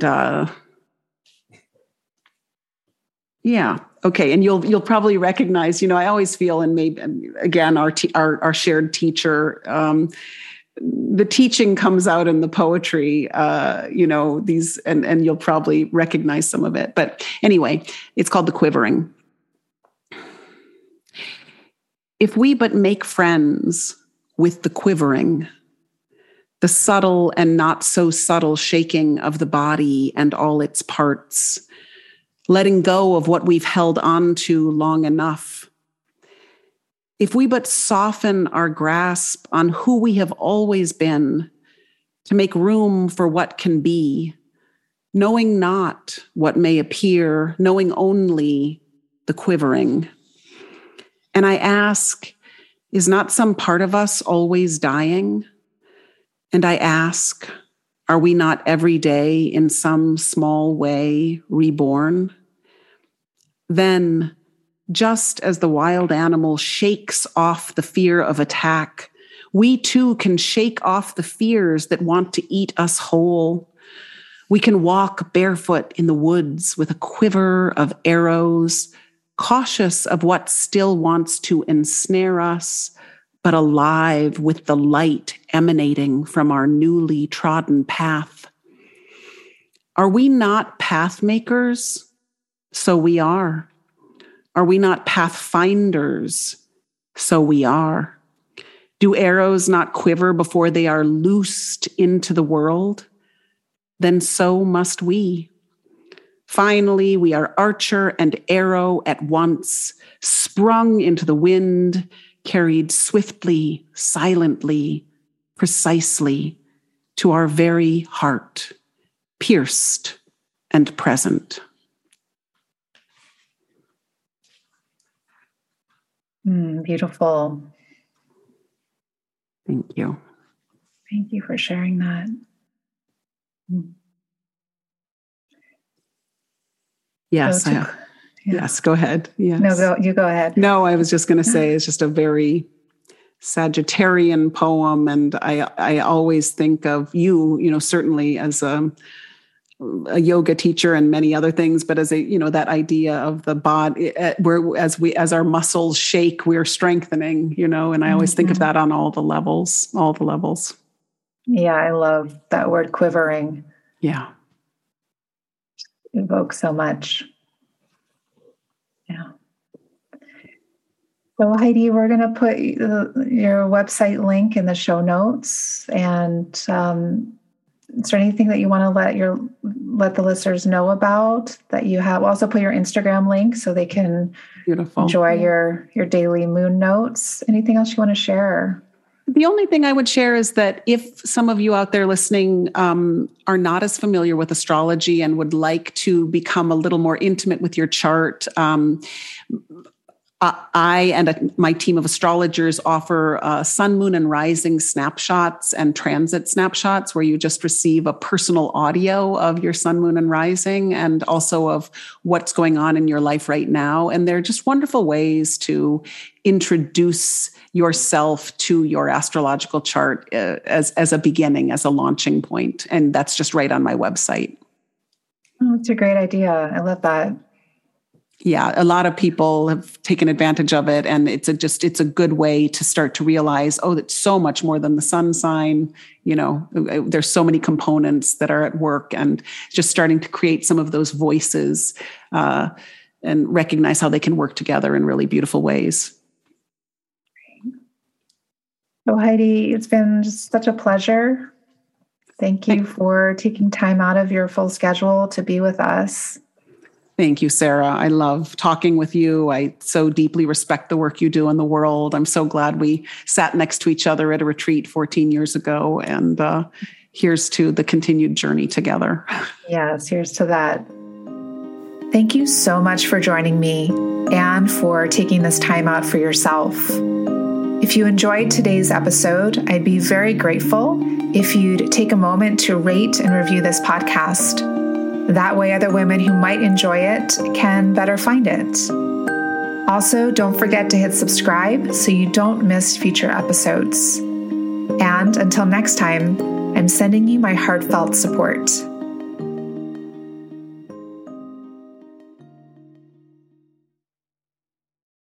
yeah, okay. And you'll probably recognize, I always feel, and maybe again, our shared teacher, the teaching comes out in the poetry, these, and you'll probably recognize some of it. But anyway, it's called The Quivering. If we but make friends with the quivering, the subtle and not so subtle shaking of the body and all its parts, letting go of what we've held on to long enough. If we but soften our grasp on who we have always been to make room for what can be, knowing not what may appear, knowing only the quivering. And I ask, is not some part of us always dying? And I ask, are we not every day in some small way reborn? Then, just as the wild animal shakes off the fear of attack, we too can shake off the fears that want to eat us whole. We can walk barefoot in the woods with a quiver of arrows, cautious of what still wants to ensnare us, but alive with the light emanating from our newly trodden path. Are we not path makers? So we are. Are we not pathfinders? So we are. Do arrows not quiver before they are loosed into the world? Then so must we. Finally, we are archer and arrow at once, sprung into the wind, carried swiftly, silently, precisely to our very heart, pierced and present. Beautiful. Thank you. Thank you for sharing that. Yes, yes, go ahead. Yes. No, you go ahead. No, I was just going to say it's just a very Sagittarian poem. And I always think of you, certainly as a yoga teacher and many other things, but as that idea of the body, where as our muscles shake, we're strengthening, and I always think of that on all the levels. Yeah, I love that word quivering. Yeah. Evokes so much. Yeah. So Heidi, we're going to put your website link in the show notes. And is there anything that you want to let the listeners know about that you have? We'll also put your Instagram link so they can enjoy your daily moon notes. Anything else you want to share? The only thing I would share is that if some of you out there listening are not as familiar with astrology and would like to become a little more intimate with your chart, I and my team of astrologers offer sun, moon, and rising snapshots and transit snapshots where you just receive a personal audio of your sun, moon, and rising, and also of what's going on in your life right now. And they're just wonderful ways to introduce yourself to your astrological chart as a beginning, as a launching point. And that's just right on my website. Oh, it's a great idea. I love that. Yeah, a lot of people have taken advantage of it, and it's a good way to start to realize, it's so much more than the sun sign. There's so many components that are at work, and just starting to create some of those voices and recognize how they can work together in really beautiful ways. So Heidi, it's been just such a pleasure. Thank you for taking time out of your full schedule to be with us. Thank you, Sarah. I love talking with you. I so deeply respect the work you do in the world. I'm so glad we sat next to each other at a retreat 14 years ago. And here's to the continued journey together. Yes, here's to that. Thank you so much for joining me and for taking this time out for yourself. If you enjoyed today's episode, I'd be very grateful if you'd take a moment to rate and review this podcast. That way, other women who might enjoy it can better find it. Also, don't forget to hit subscribe so you don't miss future episodes. And until next time, I'm sending you my heartfelt support.